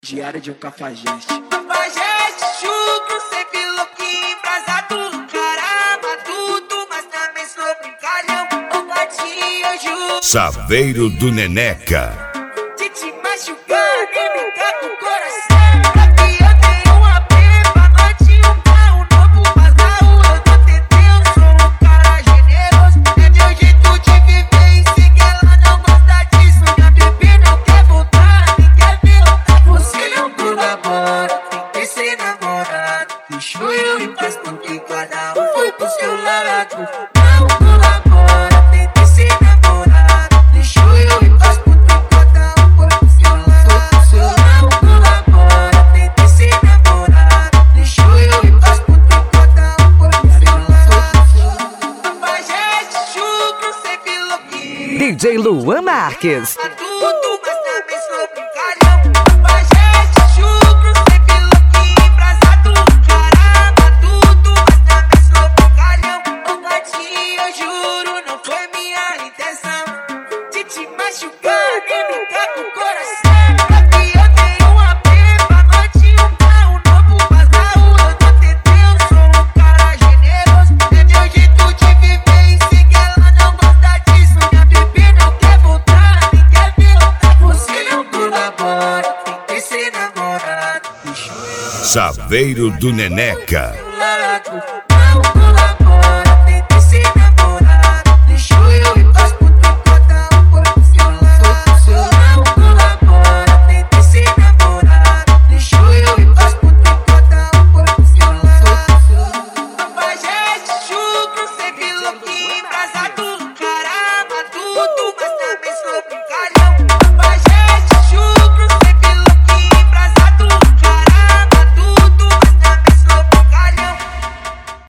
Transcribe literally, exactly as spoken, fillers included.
Diário de um cafajeste. Cafajeste, chucro, sempre louquinho, embrasado, caramba, tudo, mas também sou brincalhão. O gatinho, eu juro. Saveiro do Neneca. De te machucar, nem brincar com o coração. Pra que eu tenho uma pepa, noite um carro novo, mas na rua eu tô tentando. Eu sou um cara generoso, é meu jeito de viver e sei que ela não gosta disso. Minha bebê não quer voltar, nem quer ver voltar. Você não colabora, tem que ser namorado. Deixou eu em paz porque cada um foi pro seu lado. Não colabora, tem que ser namorado. Deixou eu em paz porque cada um foi pro seu lado. Não colabora, tem que ser namorado. Deixou eu em paz porque cada um foi pro seu lado. Cafajeste, chucro, sempre louquinho. D J Luan Marques. Tudo, mas também sou brincalhão. Cafajeste, chucro, sempre louquinho, embrasado, caramba, tudo, mas também sou brincalhão. Ô gatinho, eu juro, não foi minha intenção de te machucar, nem brincar com o coração. Pra que eu tenho uma pepa, noite um carro novo, mas na rua eu tô tentando. Eu sou um cara generoso, é meu jeito de viver e sei que ela não gosta disso. Minha bebê não quer voltar, nem quer ver voltar. Você não colabora, tem que ser namorado. Deixa eu Saveiro do Neneca. lado.